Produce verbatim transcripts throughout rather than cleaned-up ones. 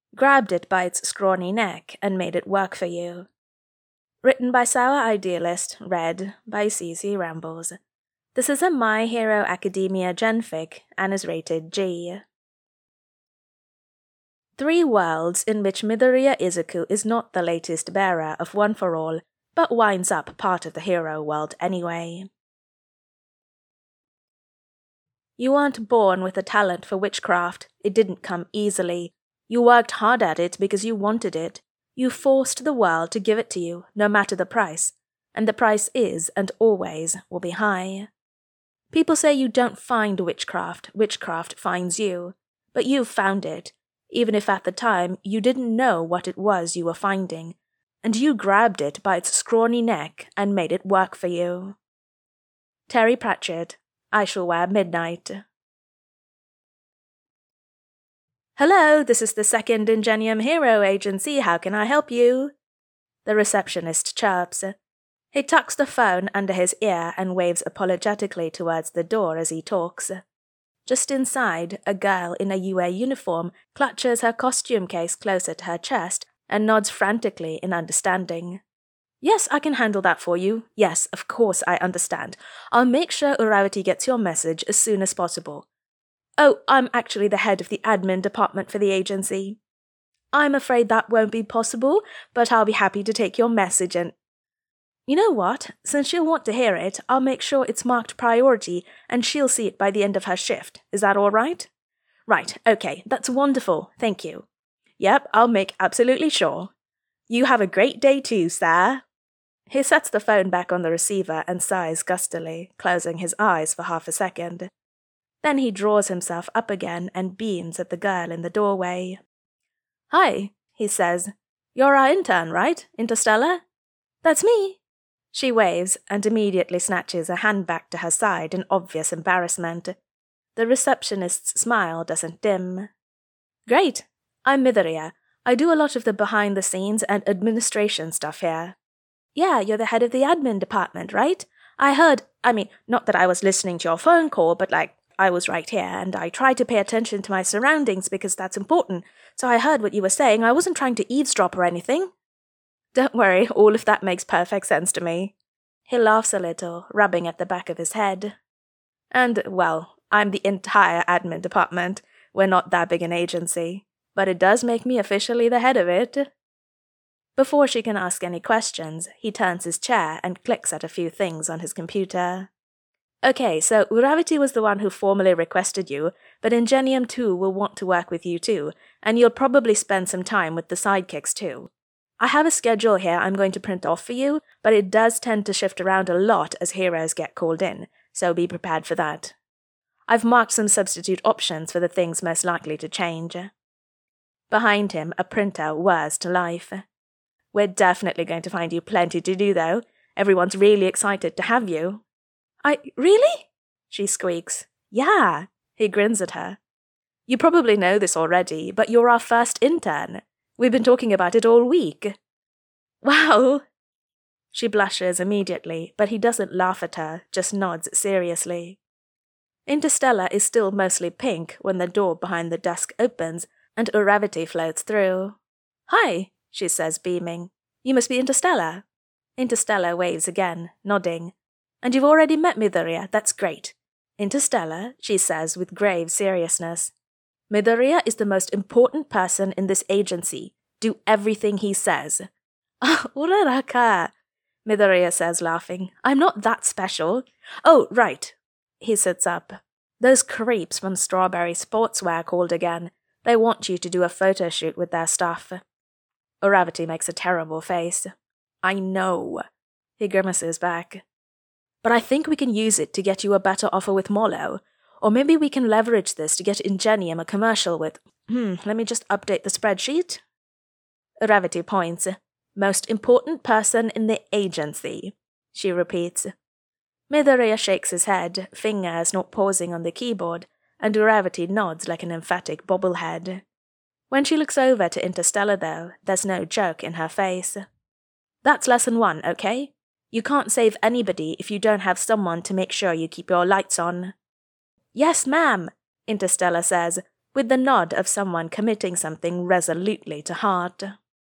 grabbed it by its scrawny neck, and made it work for you. Written by Sour Idealist, read by C C Rambles. This is a My Hero Academia genfic and is rated G. Three worlds in which Midoriya Izuku is not the latest bearer of One for All, but winds up part of the hero world anyway. You weren't born with a talent for witchcraft. It didn't come easily. You worked hard at it because you wanted it. You forced the world to give it to you, no matter the price. And the price is, and always, will be high. People say you don't find witchcraft, witchcraft finds you. But you've found it, even if at the time you didn't know what it was you were finding. And you grabbed it by its scrawny neck and made it work for you. Terry Pratchett, I Shall Wear Midnight. Hello, this is the Second Ingenium Hero Agency. How can I help you? The receptionist chirps. He tucks the phone under his ear and waves apologetically towards the door as he talks. Just inside, a girl in a U A uniform clutches her costume case closer to her chest and nods frantically in understanding. Yes, I can handle that for you. Yes, of course I understand. I'll make sure Uravity gets your message as soon as possible. Oh, I'm actually the head of the admin department for the agency. I'm afraid that won't be possible, but I'll be happy to take your message and... You know what? Since she'll want to hear it, I'll make sure it's marked priority and she'll see it by the end of her shift. Is that all right? Right, okay, that's wonderful, thank you. Yep, I'll make absolutely sure. You have a great day too, sir. He sets the phone back on the receiver and sighs gustily, closing his eyes for half a second. Then he draws himself up again and beams at the girl in the doorway. Hi, he says. You're our intern, right, Interstellar? That's me. She waves and immediately snatches a hand back to her side in obvious embarrassment. The receptionist's smile doesn't dim. Great. I'm Midoriya. I do a lot of the behind-the-scenes and administration stuff here. Yeah, you're the head of the admin department, right? I heard, I mean, not that I was listening to your phone call, but like, I was right here, and I try to pay attention to my surroundings because that's important. So I heard what you were saying. I wasn't trying to eavesdrop or anything. Don't worry, all of that makes perfect sense to me. He laughs a little, rubbing at the back of his head. And, well, I'm the entire admin department. We're not that big an agency, but it does make me officially the head of it. Before she can ask any questions, he turns his chair and clicks at a few things on his computer. Okay, so Uravity was the one who formally requested you, but Ingenium too will want to work with you too, and you'll probably spend some time with the sidekicks too. I have a schedule here I'm going to print off for you, but it does tend to shift around a lot as heroes get called in, so be prepared for that. I've marked some substitute options for the things most likely to change. Behind him, a printer whirs to life. We're definitely going to find you plenty to do, though. Everyone's really excited to have you. I... really? She squeaks. Yeah, he grins at her. You probably know this already, but you're our first intern. We've been talking about it all week. Wow! She blushes immediately, but he doesn't laugh at her, just nods seriously. Interstellar is still mostly pink when the door behind the desk opens and Uravity floats through. Hi, she says, beaming. You must be Interstellar. Interstellar waves again, nodding. And you've already met Midoriya, that's great. Interstellar, she says with grave seriousness. Midoriya is the most important person in this agency. Do everything he says. Ah, Uraraka, Midoriya says, laughing. I'm not that special. Oh, right. He sits up. Those creeps from Strawberry Sportswear called again. They want you to do a photo shoot with their stuff. Uravity makes a terrible face. I know. He grimaces back. But I think we can use it to get you a better offer with Molo. Or maybe we can leverage this to get Ingenium a commercial with... Hmm, let me just update the spreadsheet. Uravity points. Most important person in the agency, she repeats. Midoriya shakes his head, fingers not pausing on the keyboard, and Uravity nods like an emphatic bobblehead. When she looks over to Interstellar, though, there's no joke in her face. That's lesson one, okay? You can't save anybody if you don't have someone to make sure you keep your lights on. Yes, ma'am, Interstellar says, with the nod of someone committing something resolutely to heart.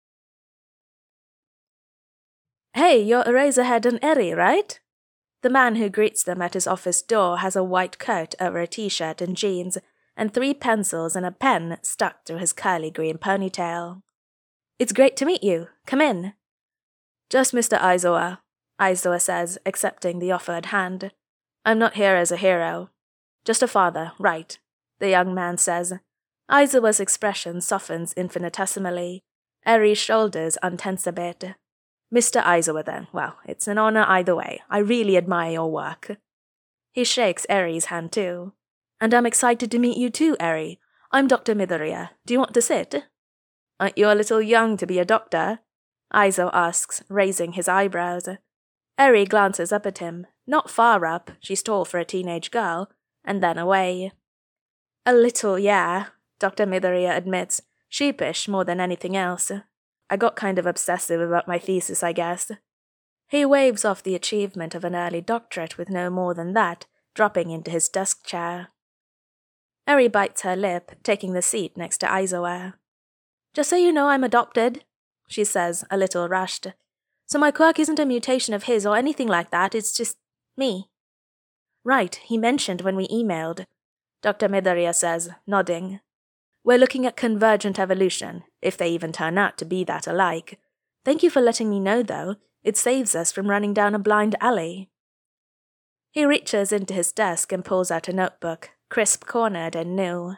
Hey, you're Eraserhead and Eri, right? The man who greets them at his office door has a white coat over a t-shirt and jeans, and three pencils and a pen stuck through his curly green ponytail. It's great to meet you. Come in. Just Mister Aizawa, Aizawa says, accepting the offered hand. I'm not here as a hero. Just a father, right, the young man says. Aizawa's expression softens infinitesimally. Eri's shoulders untense a bit. Mister Aizawa then, well, it's an honor either way. I really admire your work. He shakes Eri's hand too. And I'm excited to meet you too, Eri. I'm Doctor Midoriya. Do you want to sit? Aren't you a little young to be a doctor? Aizawa asks, raising his eyebrows. Eri glances up at him, not far up, she's tall for a teenage girl, and then away. A little, yeah, Doctor Midoriya admits, sheepish more than anything else. I got kind of obsessive about my thesis, I guess. He waves off the achievement of an early doctorate with no more than that, dropping into his desk chair. Eri bites her lip, taking the seat next to Aizawa. Just so you know, I'm adopted, she says, a little rushed. So my quirk isn't a mutation of his or anything like that, it's just me. Right, he mentioned when we emailed, Doctor Midoriya says, nodding. We're looking at convergent evolution, if they even turn out to be that alike. Thank you for letting me know, though. It saves us from running down a blind alley. He reaches into his desk and pulls out a notebook, crisp-cornered and new.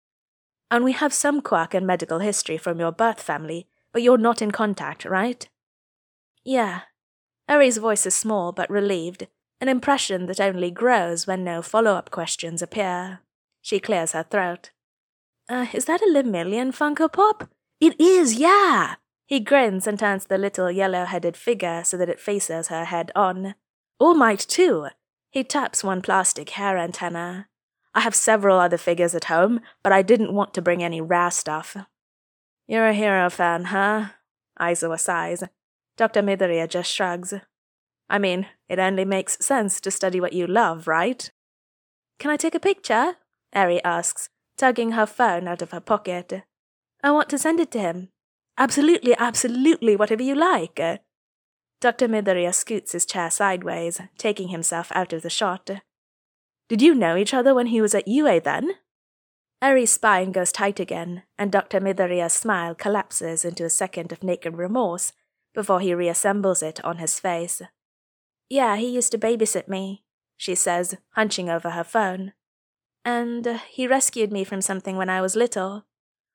And we have some quirk and medical history from your birth family, but you're not in contact, right? Yeah. Eri's voice is small but relieved, an impression that only grows when no follow-up questions appear. She clears her throat. Uh, is that a Lemillion Funko Pop? It is, yeah! He grins and turns the little yellow-headed figure so that it faces her head on. All Might, too. He taps one plastic hair antenna. I have several other figures at home, but I didn't want to bring any rare stuff. You're a hero fan, huh? Aizawa sighs. Doctor Midoriya just shrugs. I mean, it only makes sense to study what you love, right? Can I take a picture? Eri asks, tugging her phone out of her pocket. I want to send it to him. Absolutely, absolutely, whatever you like. Doctor Midoriya scoots his chair sideways, taking himself out of the shot. Did you know each other when he was at U A then? Eri's spine goes tight again, and Doctor Midoriya's smile collapses into a second of naked remorse before he reassembles it on his face. Yeah, he used to babysit me, she says, hunching over her phone. And uh, he rescued me from something when I was little.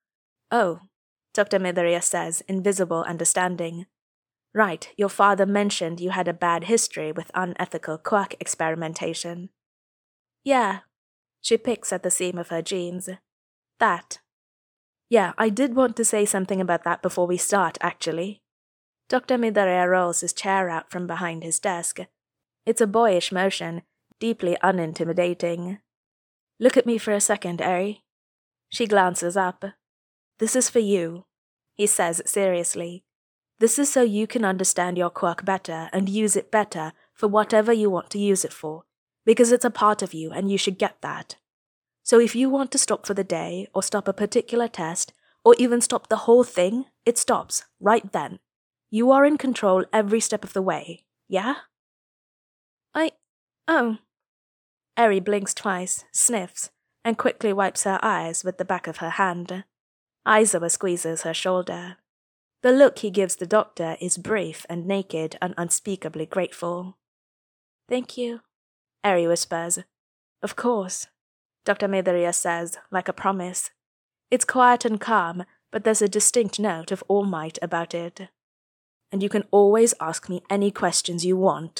Oh, Doctor Midoriya says, in visible understanding. Right, your father mentioned you had a bad history with unethical quirk experimentation. Yeah. She picks at the seam of her jeans. That. Yeah, I did want to say something about that before we start, actually. Doctor Midoriya rolls his chair out from behind his desk. It's a boyish motion, deeply unintimidating. Look at me for a second, Eri. She glances up. This is for you, he says seriously. This is so you can understand your quirk better and use it better for whatever you want to use it for, because it's a part of you and you should get that. So if you want to stop for the day, or stop a particular test, or even stop the whole thing, it stops, right then. You are in control every step of the way, yeah? I... oh... Eri blinks twice, sniffs, and quickly wipes her eyes with the back of her hand. Aizawa squeezes her shoulder. The look he gives the doctor is brief and naked and unspeakably grateful. Thank you, Eri whispers. Of course, Doctor Midoriya says, like a promise. It's quiet and calm, but there's a distinct note of All Might about it. And you can always ask me any questions you want.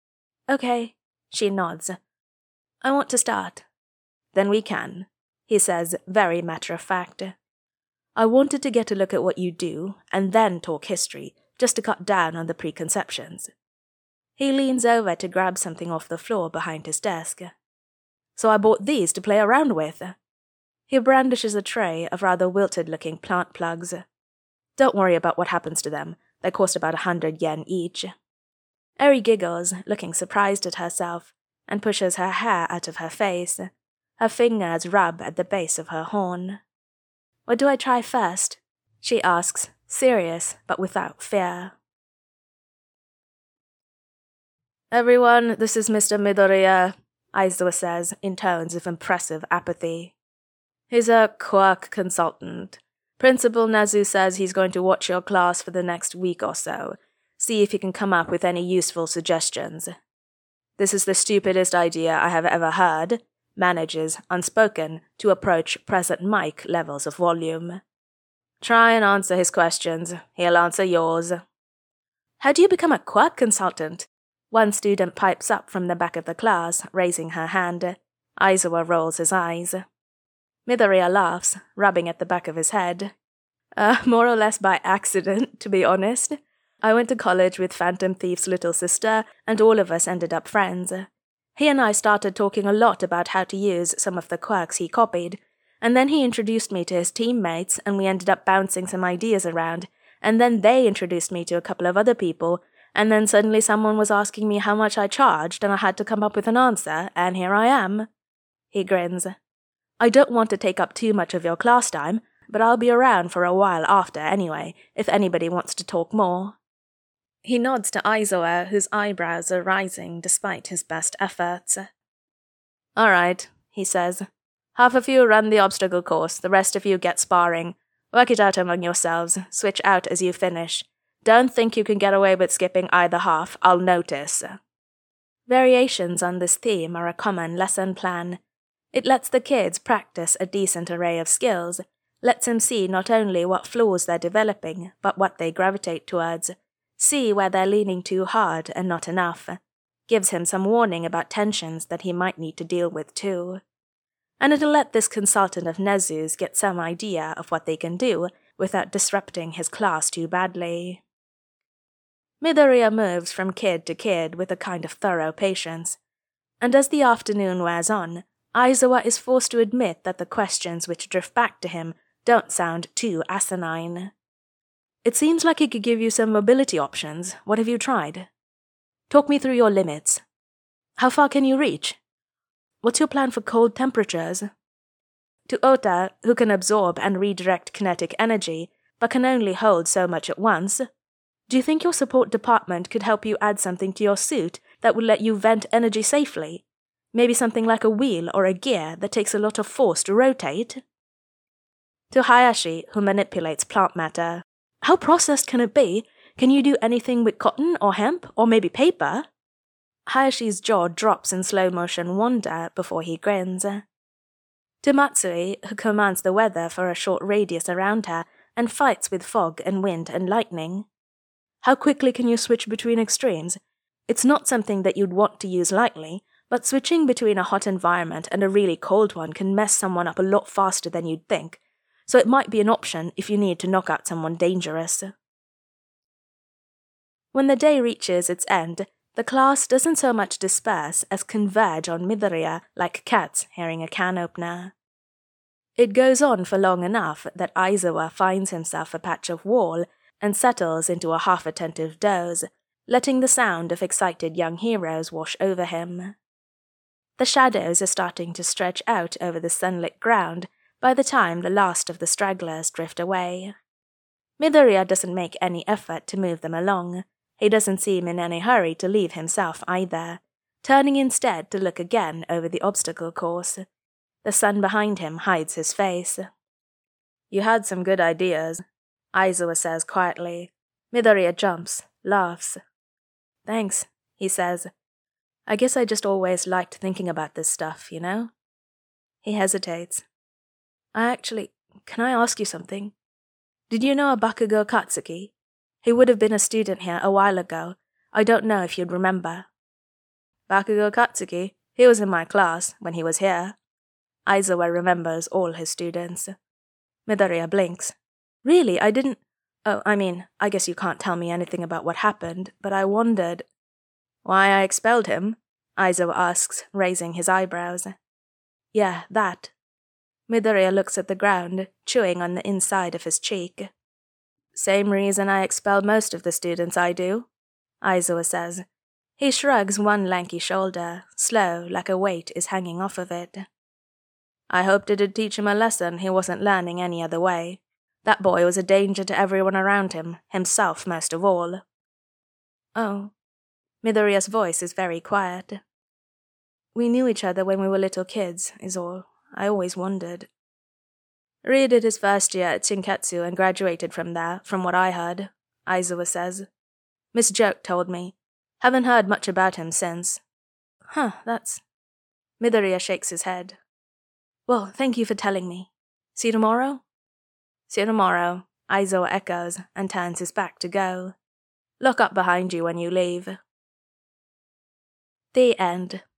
Okay, she nods. I want to start. Then we can, he says, very matter-of-fact. I wanted to get a look at what you do, and then talk history, just to cut down on the preconceptions. He leans over to grab something off the floor behind his desk. So I bought these to play around with. He brandishes a tray of rather wilted-looking plant plugs. Don't worry about what happens to them. They cost about a hundred yen each. Eri giggles, looking surprised at herself, and pushes her hair out of her face. Her fingers rub at the base of her horn. What do I try first? She asks, serious but without fear. Everyone, this is Mister Midoriya, Aizawa says in tones of impressive apathy. He's a quirk consultant. Principal Nezu says he's going to watch your class for the next week or so, see if he can come up with any useful suggestions. This is the stupidest idea I have ever heard, manages, unspoken, to approach present mic levels of volume. Try and answer his questions, he'll answer yours. How do you become a quirk consultant? One student pipes up from the back of the class, raising her hand. Aizawa rolls his eyes. Midoriya laughs, rubbing at the back of his head. Uh, more or less by accident, to be honest. I went to college with Phantom Thief's little sister, and all of us ended up friends. He and I started talking a lot about how to use some of the quirks he copied, and then he introduced me to his teammates, and we ended up bouncing some ideas around, and then they introduced me to a couple of other people, and then suddenly someone was asking me how much I charged, and I had to come up with an answer, and here I am. He grins. I don't want to take up too much of your class time, but I'll be around for a while after anyway, if anybody wants to talk more. He nods to Aizawa, whose eyebrows are rising despite his best efforts. All right, he says. Half of you run the obstacle course, the rest of you get sparring. Work it out among yourselves, switch out as you finish. Don't think you can get away with skipping either half, I'll notice. Variations on this theme are a common lesson plan. It lets the kids practice a decent array of skills, lets them see not only what flaws they're developing, but what they gravitate towards, see where they're leaning too hard and not enough, gives him some warning about tensions that he might need to deal with too. And it'll let this consultant of Nezu's get some idea of what they can do without disrupting his class too badly. Midoriya moves from kid to kid with a kind of thorough patience, and as the afternoon wears on, Aizawa is forced to admit that the questions which drift back to him don't sound too asinine. It seems like he could give you some mobility options. What have you tried? Talk me through your limits. How far can you reach? What's your plan for cold temperatures? To Ota, who can absorb and redirect kinetic energy, but can only hold so much at once, do you think your support department could help you add something to your suit that would let you vent energy safely? Maybe something like a wheel or a gear that takes a lot of force to rotate? To Hayashi, who manipulates plant matter, how processed can it be? Can you do anything with cotton or hemp or maybe paper? Hayashi's jaw drops in slow motion wonder before he grins. To Matsui, who commands the weather for a short radius around her and fights with fog and wind and lightning. How quickly can you switch between extremes? It's not something that you'd want to use lightly, but switching between a hot environment and a really cold one can mess someone up a lot faster than you'd think, so it might be an option if you need to knock out someone dangerous. When the day reaches its end, the class doesn't so much disperse as converge on Midoriya like cats hearing a can opener. It goes on for long enough that Aizawa finds himself a patch of wall and settles into a half-attentive doze, letting the sound of excited young heroes wash over him. The shadows are starting to stretch out over the sunlit ground by the time the last of the stragglers drift away. Midoriya doesn't make any effort to move them along. He doesn't seem in any hurry to leave himself either, turning instead to look again over the obstacle course. The sun behind him hides his face. You had some good ideas, Aizawa says quietly. Midoriya jumps, laughs. Thanks, he says. I guess I just always liked thinking about this stuff, you know? He hesitates. I actually, can I ask you something? Did you know a Bakugo Katsuki? He would have been a student here a while ago. I don't know if you'd remember. Bakugo Katsuki? He was in my class when he was here. Aizawa remembers all his students. Midoriya blinks. Really, I didn't... Oh, I mean, I guess you can't tell me anything about what happened, but I wondered... Why I expelled him? Aizawa asks, raising his eyebrows. Yeah, that. Midoriya looks at the ground, chewing on the inside of his cheek. Same reason I expel most of the students I do, Aizawa says. He shrugs one lanky shoulder, slow, like a weight is hanging off of it. I hoped it'd teach him a lesson he wasn't learning any other way. That boy was a danger to everyone around him, himself most of all. Oh. Midoriya's voice is very quiet. We knew each other when we were little kids, is all. I always wondered. Rie did his first year at Shinketsu and graduated from there, from what I heard, Aizawa says. Miss Joke told me. Haven't heard much about him since. Huh, that's... Midoriya shakes his head. Well, thank you for telling me. See you tomorrow? See you tomorrow, Aizawa echoes and turns his back to go. Look up behind you when you leave. The end.